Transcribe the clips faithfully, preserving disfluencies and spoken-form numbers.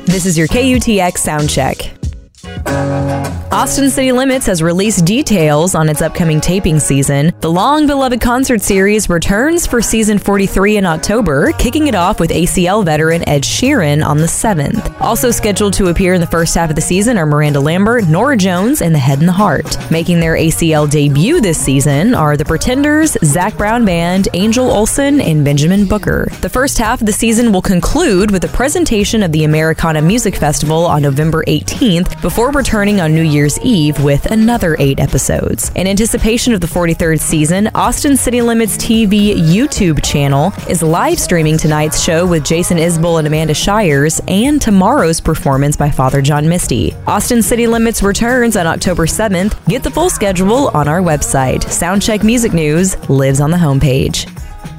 This is your K U T X sound check. Austin City Limits has released details on its upcoming taping season. The long-beloved concert series returns for season forty-three in October, kicking it off with A C L veteran Ed Sheeran on the seventh. Also scheduled to appear in the first half of the season are Miranda Lambert, Norah Jones, and The Head and the Heart. Making their A C L debut this season are The Pretenders, Zac Brown Band, Angel Olsen, and Benjamin Booker. The first half of the season will conclude with a presentation of the Americana Music Festival on November eighteenth, before returning on New Year's Eve with another eight episodes. In anticipation of the forty-third season, Austin City Limits T V YouTube channel is live streaming tonight's show with Jason Isbell and Amanda Shires and tomorrow's performance by Father John Misty. Austin City Limits returns on October seventh. Get the full schedule on our website. Soundcheck Music News lives on the homepage.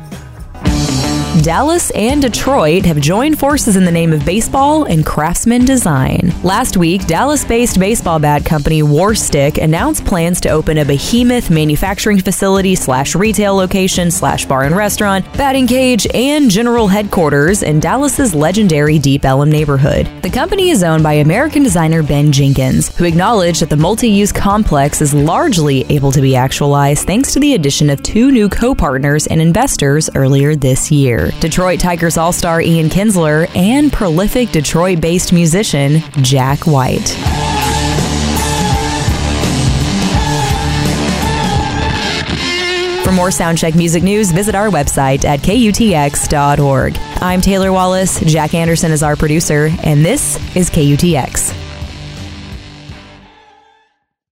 Dallas and Detroit have joined forces in the name of baseball and craftsman design. Last week, Dallas-based baseball bat company Warstick announced plans to open a behemoth manufacturing facility slash retail location slash bar and restaurant, batting cage, and general headquarters in Dallas's legendary Deep Ellum neighborhood. The company is owned by American designer Ben Jenkins, who acknowledged that the multi-use complex is largely able to be actualized thanks to the addition of two new co-partners and investors earlier this year. Detroit Tigers All-Star Ian Kinsler and prolific Detroit-based musician Jack White. For more Soundcheck music news, visit our website at K U T X dot org. I'm Taylor Wallace, Jack Anderson is our producer, and this is K U T X.